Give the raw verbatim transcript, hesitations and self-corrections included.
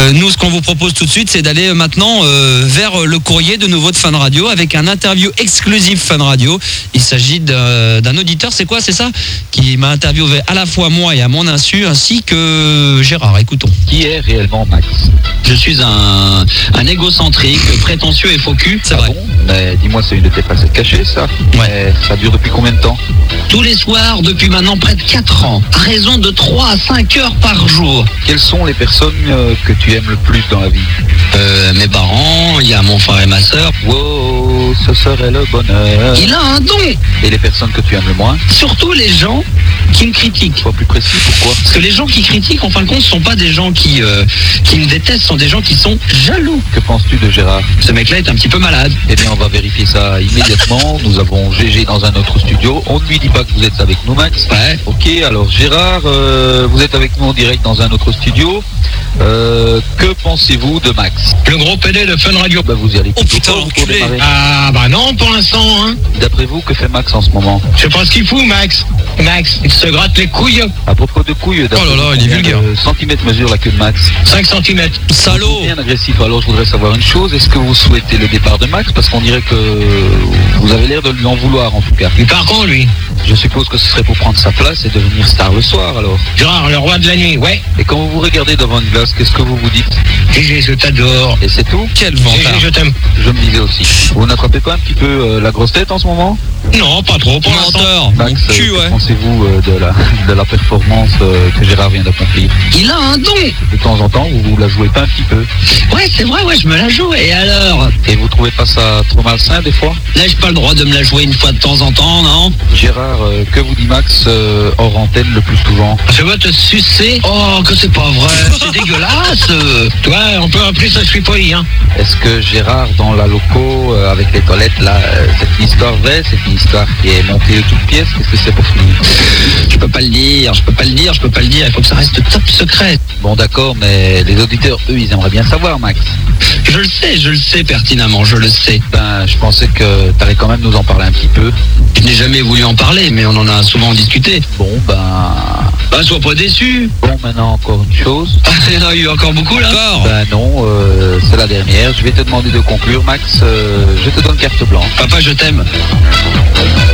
Euh, nous, ce qu'on vous propose tout de suite, c'est d'aller maintenant euh, vers le courrier de nouveau de Fun Radio avec un interview exclusif Fun Radio. Il s'agit d'un, d'un auditeur, c'est quoi, c'est ça, qui m'a interviewé à la fois moi et à mon insu, ainsi que Gérard. Écoutons. Qui est réellement Max? Je suis un, un égocentrique, prétentieux et faux cul. C'est Ah vrai. bon? Mais dis-moi, c'est une de tes facettes cachées, ça? Ouais. Mais ça dure depuis combien de temps? Tous les soirs, depuis maintenant près de quatre ans, à raison de trois à cinq heures par jour. Quelles sont les personnes euh, que tu aimes le plus dans la vie? Euh, mes parents, il y a mon frère et ma sœur. Wow, ce serait le bonheur. Il a un don. Et les personnes que tu aimes le moins? Surtout les gens qui me critiquent. Sois plus précis, pourquoi? Parce que les gens qui critiquent, en fin de compte, ne sont pas des gens qui, euh, qui me détestent, ce sont des gens qui sont jaloux. Que penses-tu de Gérard? Ce mec-là est un petit peu malade. Eh bien, on va vérifier ça immédiatement. Nous avons G G dans un autre studio. On ne lui dit pas que vous êtes avec nous, Max. Ouais. Ok, alors Gérard, euh, vous êtes avec nous en direct dans un autre studio. Euh, que pensez-vous de Max? Le gros P D de Fun Radio. Bah, vous y allez Oh, plutôt putain, fort pour l'enculé. démarrer. Ah bah non pour l'instant hein. D'après vous, que fait Max en ce moment? Je sais pas ce qu'il fout Max. Max, il se gratte les couilles. À propos de couilles, d'après Oh là là, vous, il est combien vulgaire. de centimètres mesure la queue de Max? cinq centimètres. Salaud. Bien agressif. Alors je voudrais savoir une chose, est-ce que vous souhaitez le départ de Max? Parce qu'on dirait que vous avez l'air de lui en vouloir en tout cas. Il part quand lui? Je suppose que ce serait pour prendre sa place et devenir star le soir alors. Gérard, le roi de la nuit, ouais. Et quand vous vous regardez devant une glace, qu'est-ce que vous vous dites? Gégé, je t'adore. Et c'est tout? Quel Gégé, vantard. je t'aime. Je me disais aussi. Vous n'attrapez pas un petit peu euh, la grosse tête en ce moment? Non, pas trop pour l'instant. Menteur. Mon Max, euh, cul, que ouais. pensez-vous euh, de, la, de la performance euh, que Gérard vient d'accomplir? Il a un don. De temps en temps, vous vous la jouez pas un petit peu? Ouais, c'est vrai, ouais, je me la joue. Et alors? Et vous trouvez pas ça trop malsain des fois? N'ai-je pas le droit de me la jouer une fois de temps en temps, non? Gérard, euh, que vous dit Max euh, hors antenne le plus souvent? Je veux te sucer. Oh, que c'est pas vrai. C'est dégueulasse. euh. Toi, on peut appeler ça je suis poli hein. Est-ce que Gérard, dans la loco, euh, avec les toilettes, là, euh, c'est une histoire vraie, c'est une histoire qui est montée de toutes pièces? Qu'est-ce que c'est pour finir? Je peux pas le dire, je peux pas le dire, je peux pas le dire. Il faut que ça reste top secret. Bon d'accord, mais les auditeurs, eux, ils aimeraient bien savoir, Max. Je le sais, je le sais pertinemment, je le sais. Ben, je pensais que t'allais quand même nous en parler un petit peu. Je n'ai jamais voulu en parler, mais on en a souvent discuté. Bon, ben... Bah, sois pas déçu. Bon, maintenant, encore une chose. Ah, il y en a eu encore beaucoup là. Encore. Ben non, euh, c'est la dernière. Je vais te demander de conclure, Max. Euh, je te donne carte blanche. Papa, je t'aime.